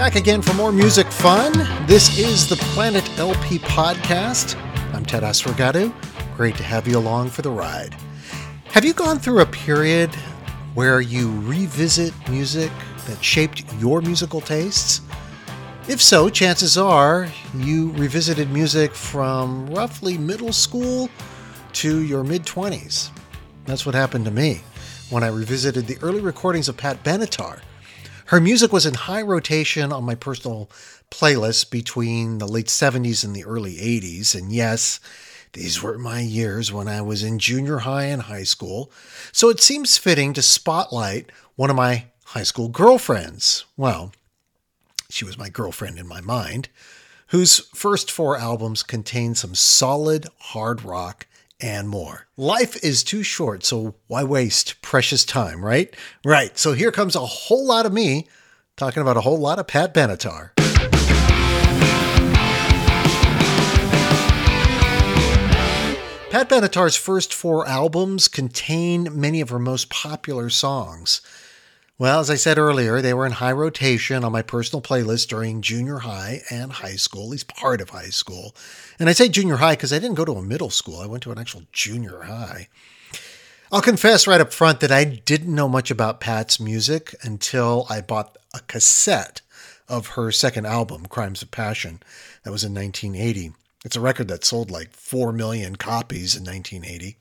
Back again for more music fun. This is the Planet LP Podcast. I'm Ted Asregadoo. Great to have you along for the ride. Have you gone through a period where you revisit music that shaped your musical tastes? If so, chances are you revisited music from roughly middle school to your mid-20s. That's what happened to me when I revisited the early recordings of Pat Benatar. Her music was in high rotation on my personal playlist between the late 70s and the early 80s. And yes, these were my years when I was in junior high and high school. So it seems fitting to spotlight one of my high school girlfriends. Well, she was my girlfriend in my mind, whose first 4 albums contained some solid hard rock and more. Life is too short, so why waste precious time, right? Right, so here comes a whole lot of me talking about a whole lot of Pat Benatar. Pat Benatar's first 4 albums contain many of her most popular songs. Well, as I said earlier, they were in high rotation on my personal playlist during junior high and high school, at least part of high school. And I say junior high because I didn't go to a middle school. I went to an actual junior high. I'll confess right up front that I didn't know much about Pat's music until I bought a cassette of her second album, Crimes of Passion. That was in 1980. It's a record that sold like 4 million copies in 1980.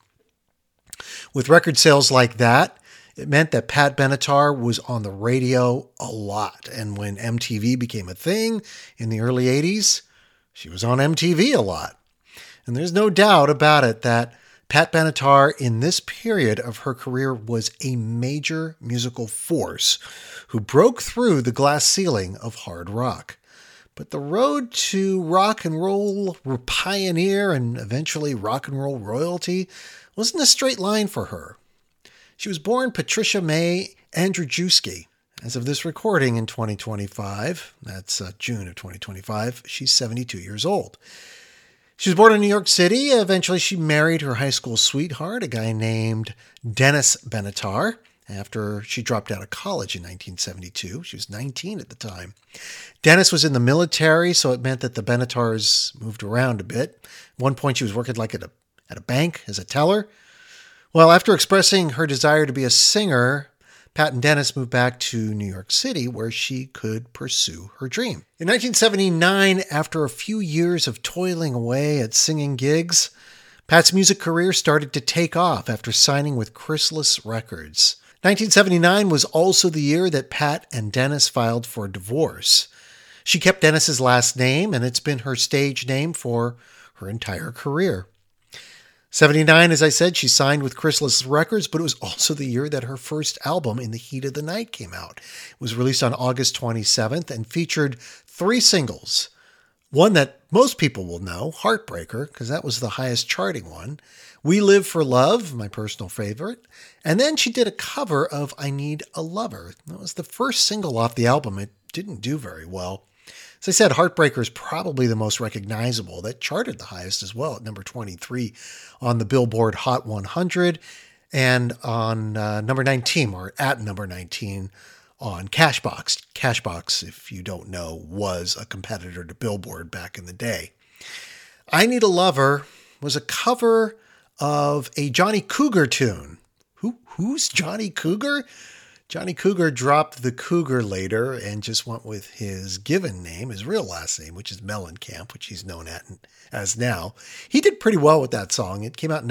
With record sales like that, it meant that Pat Benatar was on the radio a lot. And when MTV became a thing in the early 80s, she was on MTV a lot. And there's no doubt about it that Pat Benatar in this period of her career was a major musical force who broke through the glass ceiling of hard rock. But the road to rock and roll pioneer and eventually rock and roll royalty wasn't a straight line for her. She was born Patricia May Andrzejewski. As of this recording in 2025, that's June of 2025, she's 72 years old. She was born in New York City. Eventually, she married her high school sweetheart, a guy named Dennis Benatar, after she dropped out of college in 1972. She was 19 at the time. Dennis was in the military, so it meant that the Benatars moved around a bit. At one point, she was working like at a bank as a teller. Well, after expressing her desire to be a singer, Pat and Dennis moved back to New York City where she could pursue her dream. In 1979, after a few years of toiling away at singing gigs, Pat's music career started to take off after signing with Chrysalis Records. 1979 was also the year that Pat and Dennis filed for divorce. She kept Dennis's last name, and it's been her stage name for her entire career. 79, as I said, she signed with Chrysalis Records, but it was also the year that her first album, In the Heat of the Night, came out. It was released on August 27th and featured 3 singles. One that most people will know, Heartbreaker, because that was the highest charting one. We Live for Love, my personal favorite. And then she did a cover of I Need a Lover. That was the first single off the album. It didn't do very well. As I said, Heartbreaker is probably the most recognizable. That charted the highest as well at number 23 on the Billboard Hot 100 and on number 19, or at number 19 on Cashbox. Cashbox, if you don't know, was a competitor to Billboard back in the day. I Need a Lover was a cover of a Johnny Cougar tune. Who's Johnny Cougar? Johnny Cougar dropped the Cougar later and just went with his given name, his real last name, which is Mellencamp, which he's known as now. He did pretty well with that song. It came out in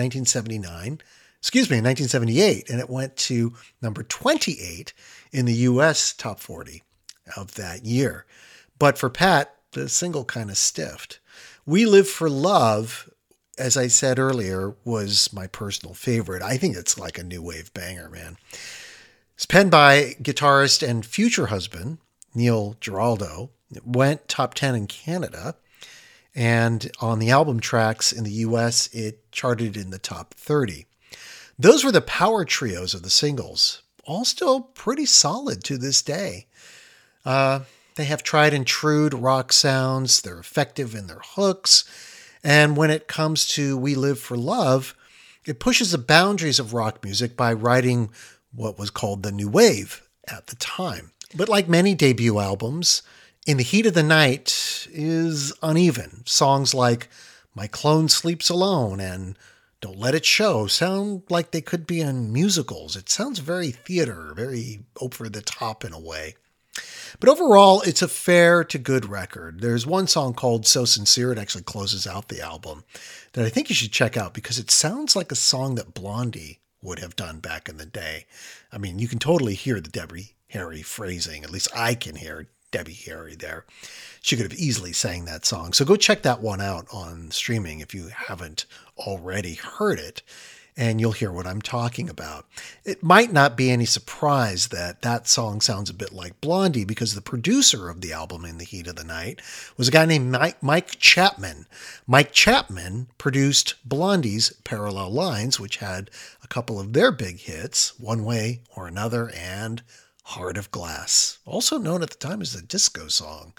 1978, and it went to number 28 in the U.S. Top 40 of that year. But for Pat, the single kind of stiffed. We Live for Love, as I said earlier, was my personal favorite. I think it's like a new wave banger, man. It's penned by guitarist and future husband, Neil Giraldo. It went top 10 in Canada. And on the album tracks in the US, it charted in the top 30. Those were the power trios of the singles, all still pretty solid to this day. They have tried and true rock sounds. They're effective in their hooks. And when it comes to We Live for Love, it pushes the boundaries of rock music by writing what was called the new wave at the time. But like many debut albums, In the Heat of the Night is uneven. Songs like My Clone Sleeps Alone and Don't Let It Show sound like they could be in musicals. It sounds very theater, very over the top in a way. But overall, it's a fair to good record. There's one song called So Sincere, it actually closes out the album, that I think you should check out because it sounds like a song that Blondie would have done back in the day. I mean, you can totally hear the Debbie Harry phrasing. At least I can hear Debbie Harry there. She could have easily sang that song. So go check that one out on streaming if you haven't already heard it, and you'll hear what I'm talking about. It might not be any surprise that that song sounds a bit like Blondie because the producer of the album In the Heat of the Night was a guy named Mike Chapman. Mike Chapman produced Blondie's Parallel Lines, which had a couple of their big hits, One Way or Another and Heart of Glass, also known at the time as the disco song.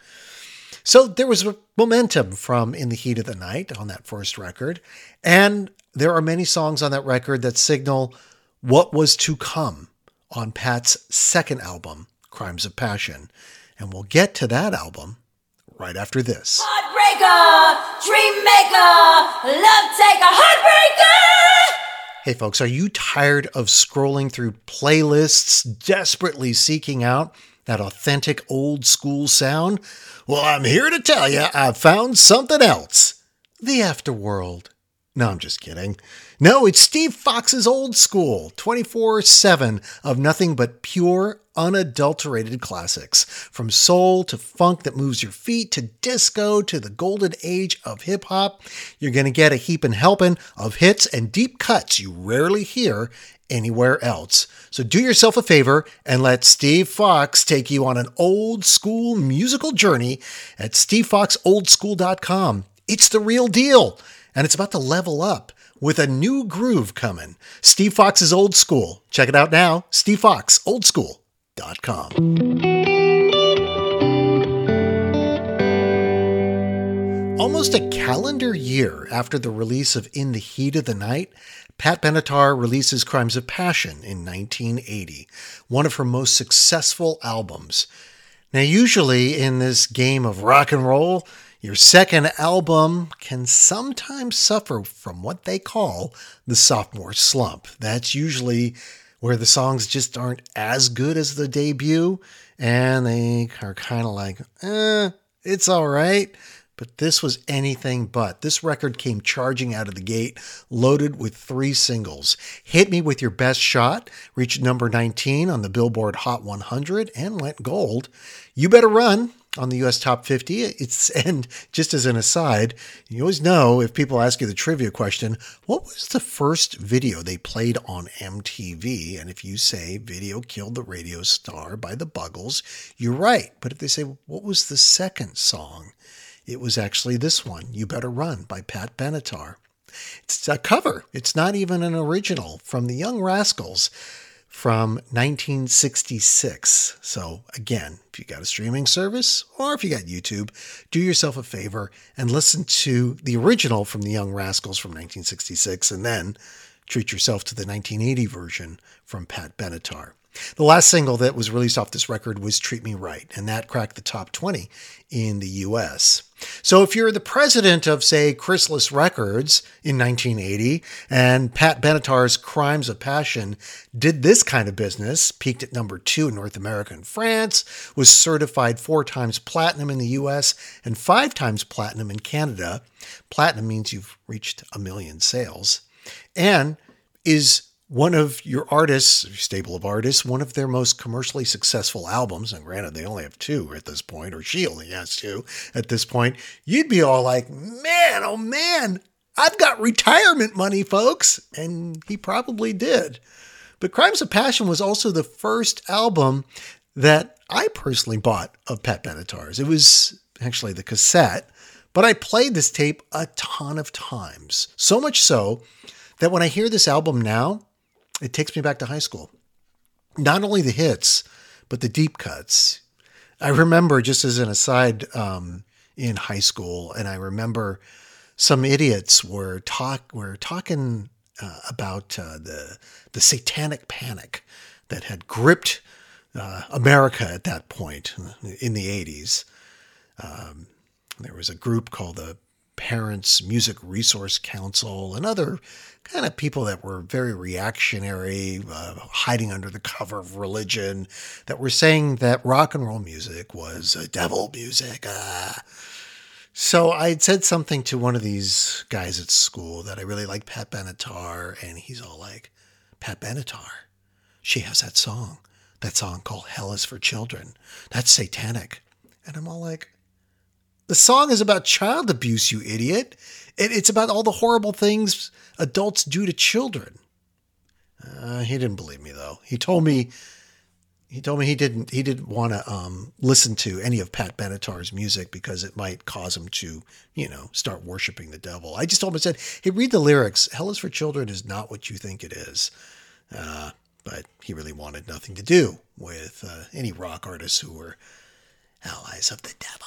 So there was momentum from In the Heat of the Night on that first record, and there are many songs on that record that signal what was to come on Pat's second album, Crimes of Passion. And we'll get to that album right after this. Heartbreaker, dream maker, love taker, heartbreaker! Hey folks, are you tired of scrolling through playlists, desperately seeking out that authentic old school sound? Well, I'm here to tell you I found something else. The Afterworld. No, I'm just kidding. No, it's Steve Fox's Old School, 24/7 of nothing but pure, unadulterated classics. From soul to funk that moves your feet to disco to the golden age of hip-hop, you're going to get a heapin' helping of hits and deep cuts you rarely hear anywhere else. So do yourself a favor and let Steve Fox take you on an old school musical journey at stevefoxoldschool.com. It's the real deal. And it's about to level up with a new groove coming. Steve Fox's Old School. Check it out now, stevefoxoldschool.com. Almost a calendar year after the release of In the Heat of the Night, Pat Benatar releases Crimes of Passion in 1980, one of her most successful albums. Now, usually in this game of rock and roll, your second album can sometimes suffer from what they call the sophomore slump. That's usually where the songs just aren't as good as the debut, and they are kind of like, it's all right. But this was anything but. This record came charging out of the gate, loaded with 3 singles. Hit Me With Your Best Shot reached number 19 on the Billboard Hot 100 and went gold. You Better Run on the US Top 50. And just as an aside, you always know if people ask you the trivia question, what was the first video they played on MTV? And if you say Video Killed the Radio Star by the Buggles, you're right. But if they say, what was the second song? It was actually this one, You Better Run by Pat Benatar. It's a cover. It's not even an original from the Young Rascals from 1966. So again, if you got a streaming service or if you got YouTube, do yourself a favor and listen to the original from the Young Rascals from 1966 and then treat yourself to the 1980 version from Pat Benatar. The last single that was released off this record was Treat Me Right, and that cracked the top 20 in the US. So if you're the president of, say, Chrysalis Records in 1980, and Pat Benatar's Crimes of Passion did this kind of business, peaked at number 2 in North America and France, was certified 4 times platinum in the US and 5 times platinum in Canada. Platinum means you've reached 1 million sales, and is one of your artists, your stable of artists, one of their most commercially successful albums, and granted they only have 2 at this point, or she only has 2 at this point, you'd be all like, man, oh man, I've got retirement money, folks. And he probably did. But Crimes of Passion was also the first album that I personally bought of Pat Benatar's. It was actually the cassette, but I played this tape a ton of times. So much so that when I hear this album now, it takes me back to high school. Not only the hits, but the deep cuts. I remember, just as an aside, in high school, and I remember some idiots were talking about the satanic panic that had gripped America at that point in the 80s. There was a group called the Parents Music Resource Council and other kind of people that were very reactionary, hiding under the cover of religion, that were saying that rock and roll music was devil music. So I had said something to one of these guys at school that I really like Pat Benatar, and he's all like, Pat Benatar, she has that song called Hell is for Children. That's satanic. And I'm all like, the song is about child abuse, you idiot. It's about all the horrible things adults do to children. He didn't believe me, though. He told me he didn't want to listen to any of Pat Benatar's music because it might cause him to, start worshiping the devil. I just told him, I said, hey, read the lyrics. Hell is for Children is not what you think it is. But he really wanted nothing to do with any rock artists who were allies of the devil.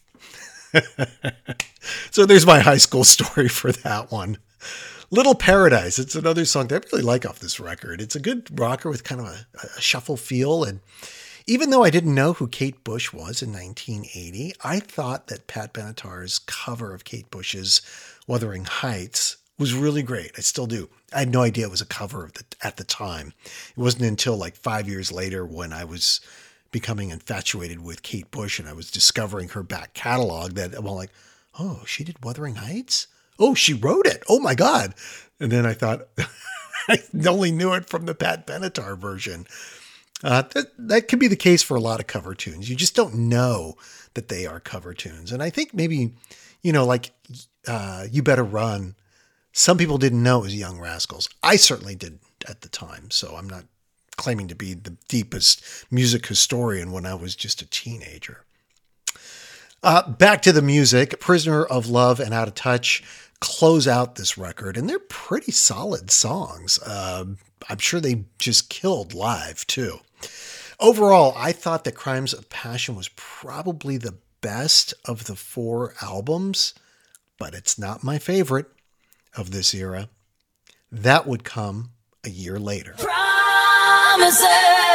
So there's my high school story for that one. Little Paradise. It's another song that I really like off this record. It's a good rocker with kind of a shuffle feel. And even though I didn't know who Kate Bush was in 1980, I thought that Pat Benatar's cover of Kate Bush's Wuthering Heights was really great. I still do. I had no idea it was a cover at the time. It wasn't until like 5 years later when I was becoming infatuated with Kate Bush and I was discovering her back catalog that I'm all like, oh, she did Wuthering Heights? Oh, she wrote it. Oh my God. And then I thought, I only knew it from the Pat Benatar version. That could be the case for a lot of cover tunes. You just don't know that they are cover tunes. And I think maybe, like You Better Run, some people didn't know it was Young Rascals. I certainly didn't at the time. So I'm not claiming to be the deepest music historian when I was just a teenager. Back to the music. Prisoner of Love and Out of Touch close out this record, and they're pretty solid songs. I'm sure they just killed live too. Overall, I thought that Crimes of Passion was probably the best of the 4 albums, but it's not my favorite of this era. That would come a year later. Promises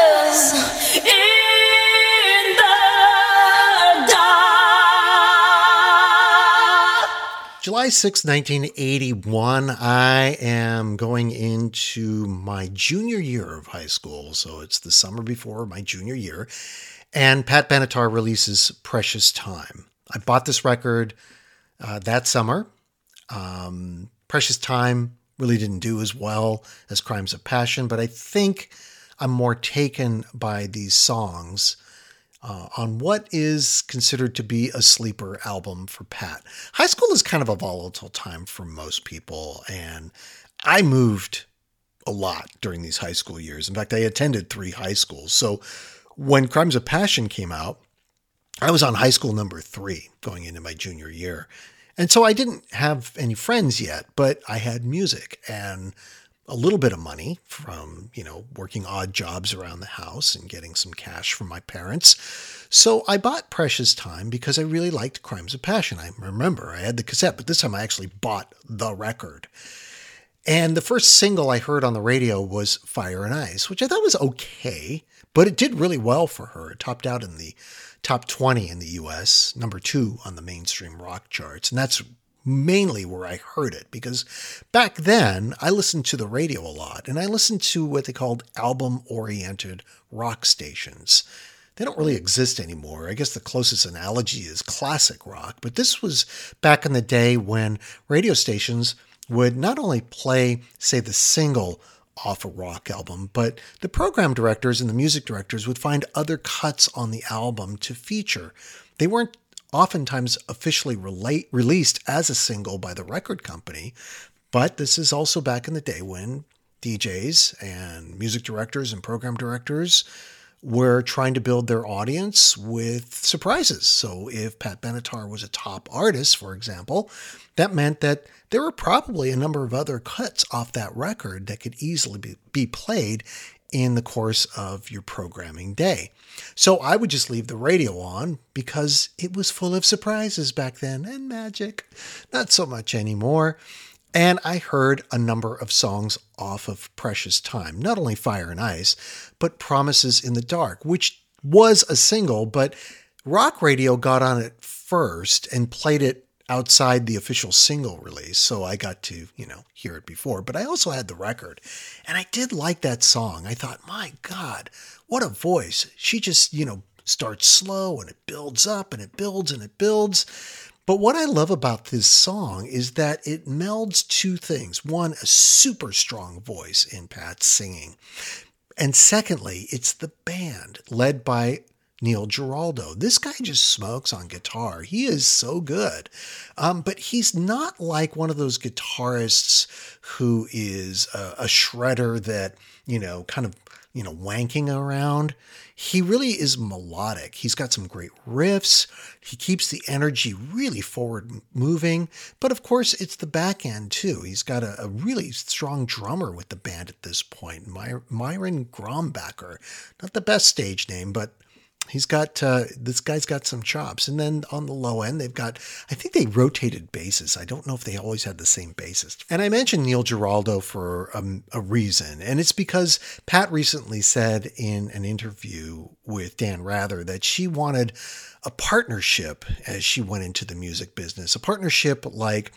in the dark. July 6, 1981, I am going into my junior year of high school. So it's the summer before my junior year. And Pat Benatar releases Precious Time. I bought this record that summer. Precious Time really didn't do as well as Crimes of Passion, but I think I'm more taken by these songs on what is considered to be a sleeper album for Pat. High school is kind of a volatile time for most people, and I moved a lot during these high school years. In fact, I attended 3 high schools. So when Crimes of Passion came out, I was on high school number 3 going into my junior year. And so I didn't have any friends yet, but I had music and a little bit of money from, working odd jobs around the house and getting some cash from my parents. So I bought Precious Time because I really liked Crimes of Passion. I remember I had the cassette, but this time I actually bought the record. And the first single I heard on the radio was Fire and Ice, which I thought was okay, but it did really well for her. It topped out in the top 20 in the US, number 2 on the mainstream rock charts. And that's mainly where I heard it, because back then I listened to the radio a lot, and I listened to what they called album-oriented rock stations. They don't really exist anymore. I guess the closest analogy is classic rock, but this was back in the day when radio stations would not only play, say, the single off a rock album, but the program directors and the music directors would find other cuts on the album to feature. They weren't oftentimes officially released as a single by the record company, but this is also back in the day when DJs and music directors and program directors were trying to build their audience with surprises. So if Pat Benatar was a top artist, for example, that meant that there were probably a number of other cuts off that record that could easily be played in the course of your programming day. So I would just leave the radio on because it was full of surprises back then and magic. Not so much anymore. And I heard a number of songs off of Precious Time, not only Fire and Ice, but Promises in the Dark, which was a single, but rock radio got on it first and played it outside the official single release. So I got to, hear it before. But I also had the record. And I did like that song. I thought, my God, what a voice. She just, starts slow and it builds up and it builds and it builds. But what I love about this song is that it melds two things. One, a super strong voice in Pat's singing. And secondly, it's the band led by Neil Giraldo. This guy just smokes on guitar. He is so good. But he's not like one of those guitarists who is a shredder that, kind of, wanking around. He really is melodic. He's got some great riffs. He keeps the energy really forward moving. But of course, it's the back end too. He's got a really strong drummer with the band at this point, Myron Grombacher. Not the best stage name, but he's got, this guy's got some chops. And then on the low end, they've got, I think they rotated basses. I don't know if they always had the same bassist. And I mentioned Neil Giraldo for a reason. And it's because Pat recently said in an interview with Dan Rather that she wanted a partnership as she went into the music business, a partnership like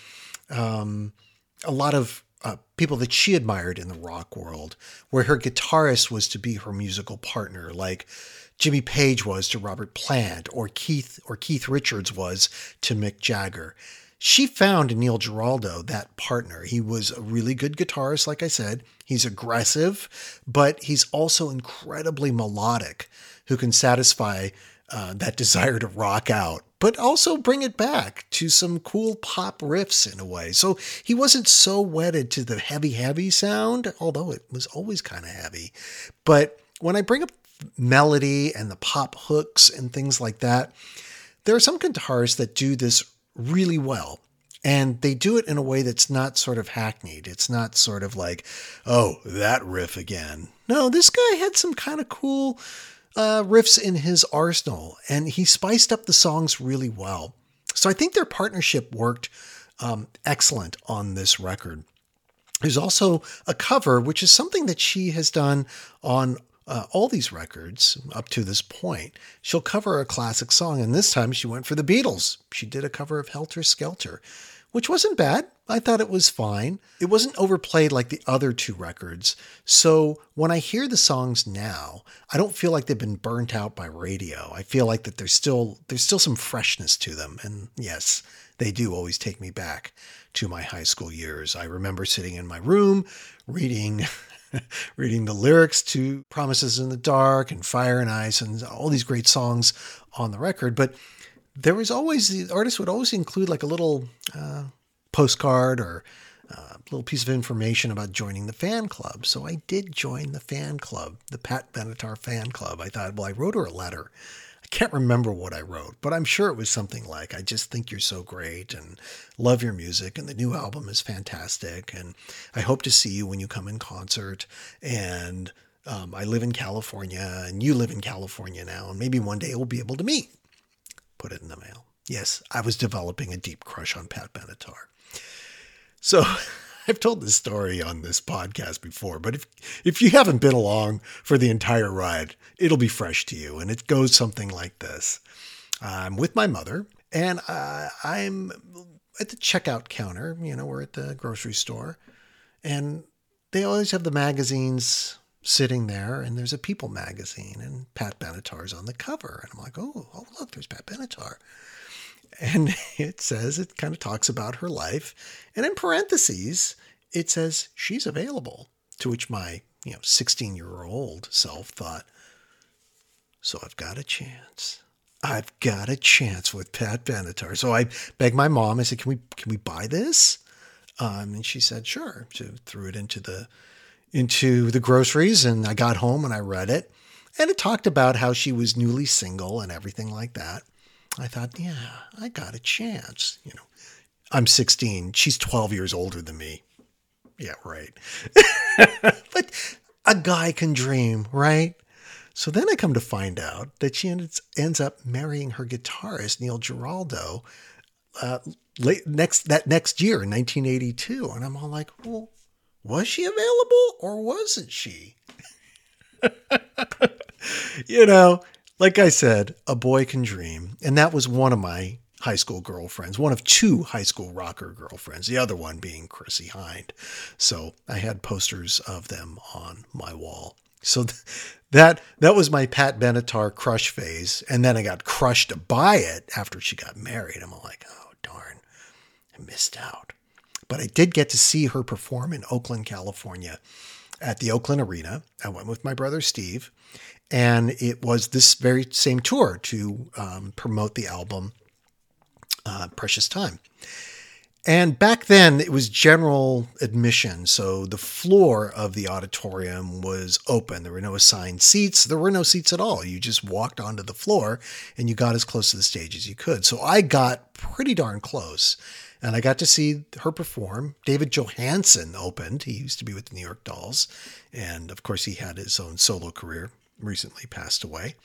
a lot of people that she admired in the rock world, where her guitarist was to be her musical partner, like Jimmy Page was to Robert Plant, or Keith Richards was to Mick Jagger. She found in Neil Giraldo that partner. He was a really good guitarist, like I said. He's aggressive, but he's also incredibly melodic, who can satisfy that desire to rock out, but also bring it back to some cool pop riffs in a way. So he wasn't so wedded to the heavy sound, although it was always kind of heavy. But when I bring up melody and the pop hooks and things like that, there are some guitarists that do this really well. And they do it in a way that's not sort of hackneyed. It's not sort of like, oh, that riff again. No, this guy had some kind of cool riffs in his arsenal, and he spiced up the songs really well. So I think their partnership worked excellent on this record. There's also a cover, which is something that she has done on all these records up to this point. She'll cover a classic song, and this time she went for the Beatles. She did a cover of Helter Skelter, which wasn't bad. I thought it was fine. It wasn't overplayed like the other two records. So when I hear the songs now, I don't feel like they've been burnt out by radio. I feel like that there's still some freshness to them. And yes, they do always take me back to my high school years. I remember sitting in my room reading the lyrics to Promises in the Dark and Fire and Ice and all these great songs on the record. But there was always, the artist would always include like a little postcard or a little piece of information about joining the fan club. So I did join the fan club, the Pat Benatar fan club. I thought, well, I wrote her a letter. I can't remember what I wrote, but I'm sure it was something like, I just think you're so great and love your music, and the new album is fantastic, and I hope to see you when you come in concert, and I live in California and you live in California now, and maybe one day we'll be able to meet. Put it in the mail. Yes, I was developing a deep crush on Pat Benatar. So I've told this story on this podcast before, but if you haven't been along for the entire ride, it'll be fresh to you. And it goes something like this. I'm with my mother, and I'm at the checkout counter. We're at the grocery store, and they always have the magazines sitting there, and there's a People magazine, and Pat Benatar's on the cover. And I'm like, oh, look, there's Pat Benatar. And it kind of talks about her life. And in parentheses, it says she's available, to which my 16-year-old self thought, so I've got a chance. I've got a chance with Pat Benatar. So I begged my mom. I said, can we buy this? And she said, sure. She threw it into the groceries, and I got home and I read it. And it talked about how she was newly single and everything like that. I thought, yeah, I got a chance. I'm 16. She's 12 years older than me. Yeah, right. But a guy can dream, right? So then I come to find out that she ends up marrying her guitarist, Neil Giraldo, next year in 1982. And I'm all like, well, was she available or wasn't she? Like I said, a boy can dream. And that was one of my high school girlfriends, one of two high school rocker girlfriends, the other one being Chrissie Hynde. So I had posters of them on my wall. So that was my Pat Benatar crush phase. And then I got crushed to buy it after she got married. I'm like, oh, darn, I missed out. But I did get to see her perform in Oakland, California at the Oakland Arena. I went with my brother, Steve. And it was this very same tour to promote the album, Precious Time. And back then it was general admission. So the floor of the auditorium was open. There were no assigned seats. There were no seats at all. You just walked onto the floor and you got as close to the stage as you could. So I got pretty darn close and I got to see her perform. David Johansen opened. He used to be with the New York Dolls. And of course he had his own solo career, recently passed away.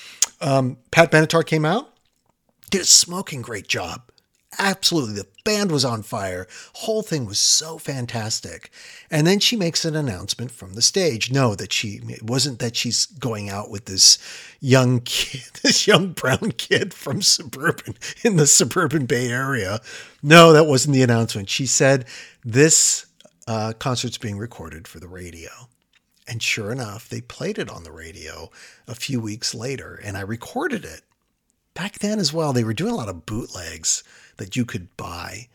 Pat Benatar came out, did a smoking great job. Absolutely. The band was on fire. Whole thing was so fantastic. And then she makes an announcement from the stage. No, it wasn't that she's going out with this young kid, this young brown kid from in the suburban Bay Area. No, that wasn't the announcement. She said, this concert's being recorded for the radio. And sure enough, they played it on the radio a few weeks later, and I recorded it. Back then as well, they were doing a lot of bootlegs that you could buy.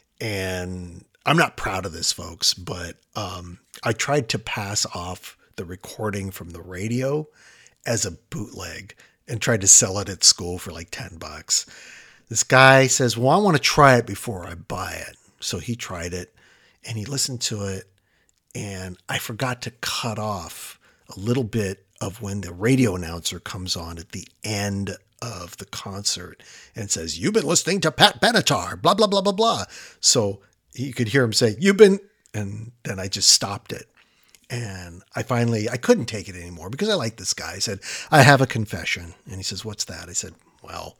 And I'm not proud of this, folks, but I tried to pass off the recording from the radio as a bootleg and tried to sell it at school for like $10. This guy says, well, I want to try it before I buy it. So he tried it and he listened to it. And I forgot to cut off a little bit of when the radio announcer comes on at the end of the concert and says, you've been listening to Pat Benatar, blah, blah, blah, blah, blah. So you could hear him say, and then I just stopped it. And I couldn't take it anymore because I like this guy. I said, I have a confession. And he says, what's that? I said, well,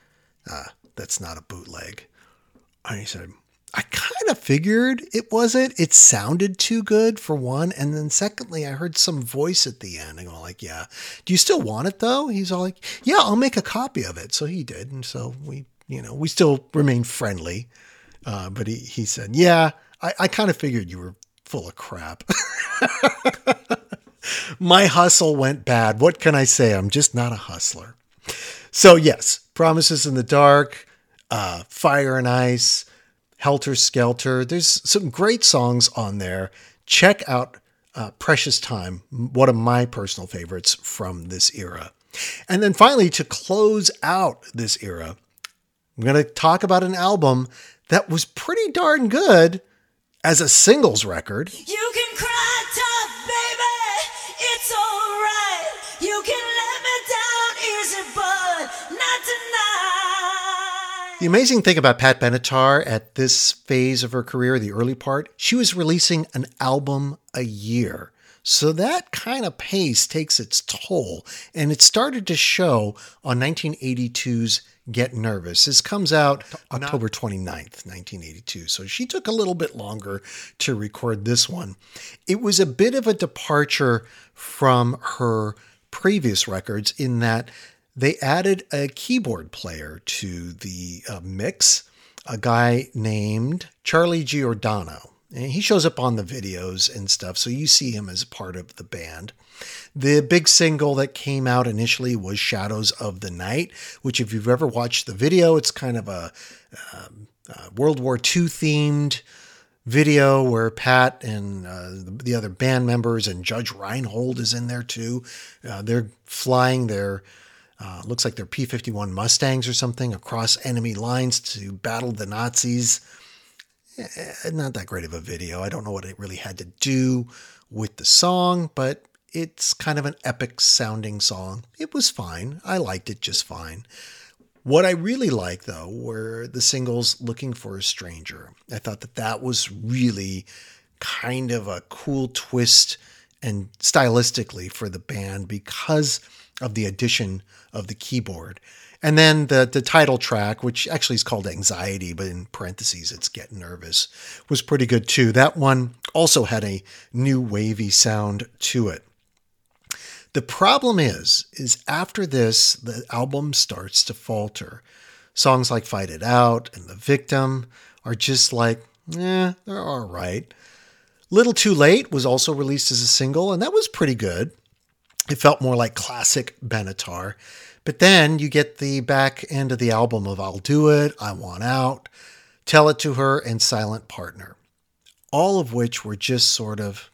that's not a bootleg. And he said, I kind of figured it wasn't. It sounded too good for one. And then secondly, I heard some voice at the end. I go like, yeah. Do you still want it though? He's all like, yeah, I'll make a copy of it. So he did. And so we still remain friendly. But he said, yeah, I kind of figured you were full of crap. My hustle went bad. What can I say? I'm just not a hustler. So yes, Promises in the Dark, Fire and Ice, Helter Skelter. There's some great songs on there. Check out Precious Time, one of my personal favorites from this era. And then finally, to close out this era, I'm going to talk about an album that was pretty darn good as a singles record. You can cry tough, baby. It's all right. You can let me down easy, but not tonight. The amazing thing about Pat Benatar at this phase of her career, the early part, she was releasing an album a year. So that kind of pace takes its toll, and it started to show on 1982's Get Nervous. This comes out October 29th, 1982. So she took a little bit longer to record this one. It was a bit of a departure from her previous records in that they added a keyboard player to the mix, a guy named Charlie Giordano. And he shows up on the videos and stuff, so you see him as part of the band. The big single that came out initially was Shadows of the Night, which if you've ever watched the video, it's kind of a World War II themed video where Pat and the other band members and Judge Reinhold is in there too. They're flying their, looks like their P-51 Mustangs or something across enemy lines to battle the Nazis. Not that great of a video. I don't know what it really had to do with the song, but it's kind of an epic sounding song. It was fine. I liked it just fine. What I really liked, though, were the singles Looking for a Stranger. I thought that was really kind of a cool twist and stylistically for the band because of the addition of the keyboard. And then the title track, which actually is called Anxiety, but in parentheses, it's Get Nervous, was pretty good too. That one also had a new wavy sound to it. The problem is after this, the album starts to falter. Songs like Fight It Out and The Victim are just like, they're all right. Little Too Late was also released as a single, and that was pretty good. It felt more like classic Benatar. But then you get the back end of the album of I'll Do It, I Want Out, Tell It to Her, and Silent Partner. All of which were just sort of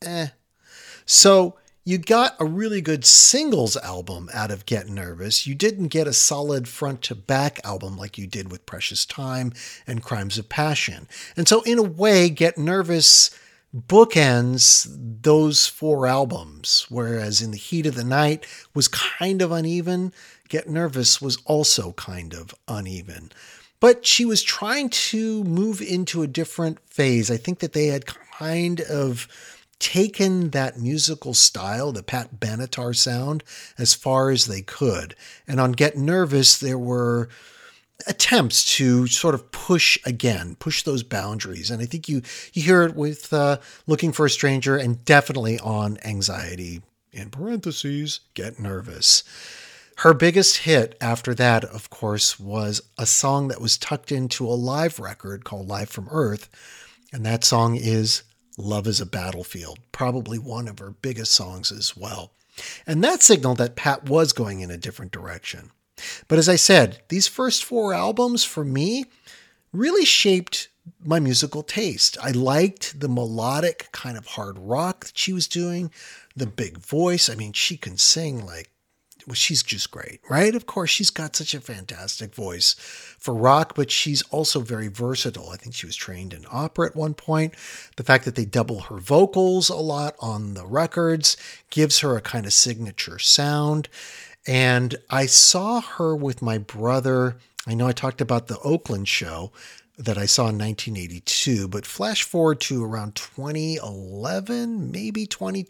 So you got a really good singles album out of Get Nervous. You didn't get a solid front to back album like you did with Precious Time and Crimes of Passion. And so in a way, Get Nervous bookends those 4 albums, whereas In the Heat of the Night was kind of uneven. Get Nervous was also kind of uneven. But she was trying to move into a different phase. I think that they had kind of taken that musical style, the Pat Benatar sound, as far as they could. And on Get Nervous, there were attempts to sort of push those boundaries. And I think you hear it with Looking for a Stranger, and definitely on Anxiety, in parentheses, Get Nervous. Her biggest hit after that, of course, was a song that was tucked into a live record called Live from Earth. And that song is Love is a Battlefield, probably one of her biggest songs as well. And that signaled that Pat was going in a different direction. But as I said, these first 4 albums for me really shaped my musical taste. I liked the melodic kind of hard rock that she was doing, the big voice. I mean, she can sing she's just great, right? Of course, she's got such a fantastic voice for rock, but she's also very versatile. I think she was trained in opera at one point. The fact that they double her vocals a lot on the records gives her a kind of signature sound. And I saw her with my brother. I know I talked about the Oakland show that I saw in 1982, but flash forward to around 2011, maybe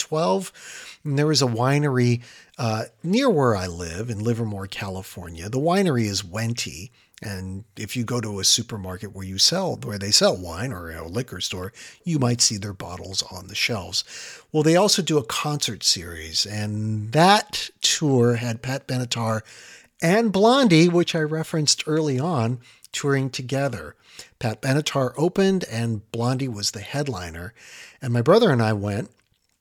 2012, and there was a winery near where I live in Livermore, California. The winery is Wente, and if you go to a supermarket where they sell wine, or a liquor store, you might see their bottles on the shelves. Well, they also do a concert series, and that tour had Pat Benatar and Blondie, which I referenced early on, touring together. Pat Benatar opened and Blondie was the headliner. And my brother and I went.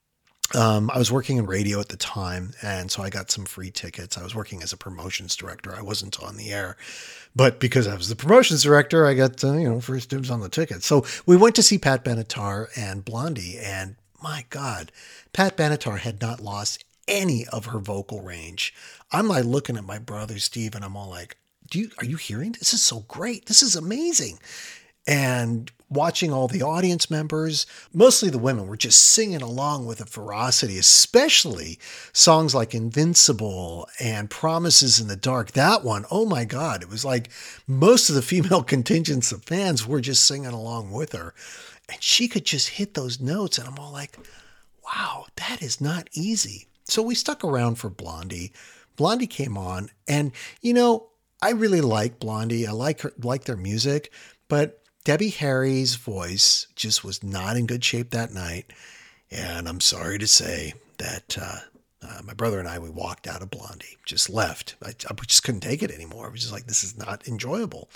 I was working in radio at the time, and so I got some free tickets. I was working as a promotions director. I wasn't on the air. But because I was the promotions director, I got, first dibs on the tickets. So we went to see Pat Benatar and Blondie, and my God, Pat Benatar had not lost any of her vocal range. I'm like looking at my brother, Steve, and I'm all like, are you hearing this? This is so great. This is amazing. And watching all the audience members, mostly the women, were just singing along with a ferocity, especially songs like Invincible and Promises in the Dark. That one, oh my God, it was like most of the female contingents of fans were just singing along with her. And she could just hit those notes. And I'm all like, wow, that is not easy. So we stuck around for Blondie. Blondie came on, and I really like Blondie. I like their music, but Debbie Harry's voice just was not in good shape that night. And I'm sorry to say that my brother and I, we walked out of Blondie, just left. I just couldn't take it anymore. I was just like, this is not enjoyable.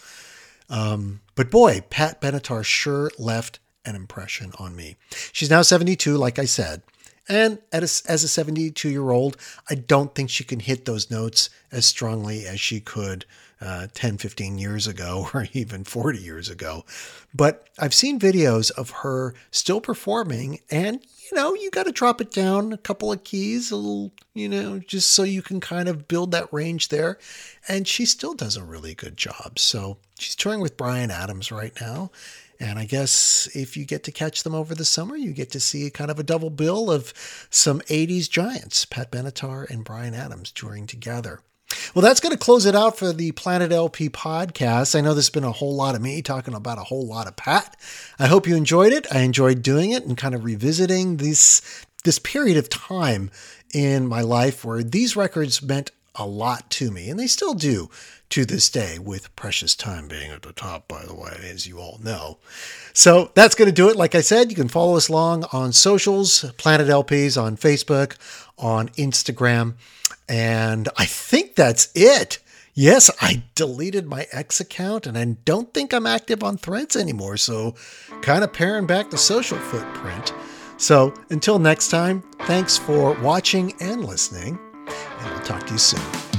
But boy, Pat Benatar sure left an impression on me. She's now 72, like I said. And as a 72-year-old, I don't think she can hit those notes as strongly as she could 10, 15 years ago, or even 40 years ago. But I've seen videos of her still performing, and, you got to drop it down a couple of keys, a little, just so you can kind of build that range there. And she still does a really good job. So she's touring with Bryan Adams right now. And I guess if you get to catch them over the summer, you get to see kind of a double bill of some 80s giants, Pat Benatar and Bryan Adams touring together. Well, that's going to close it out for the Planet LP podcast. I know there's been a whole lot of me talking about a whole lot of Pat. I hope you enjoyed it. I enjoyed doing it and kind of revisiting this period of time in my life where these records meant a lot to me, and they still do to this day, with Precious Time being at the top, by the way, as you all know. So that's going to do it. Like I said, you can follow us along on socials, Planet LPs on Facebook, on Instagram, and I think that's it. Yes, I deleted my X account and I don't think I'm active on Threads anymore, so kind of paring back the social footprint. So until next time, thanks for watching and listening, and I'll talk to you soon.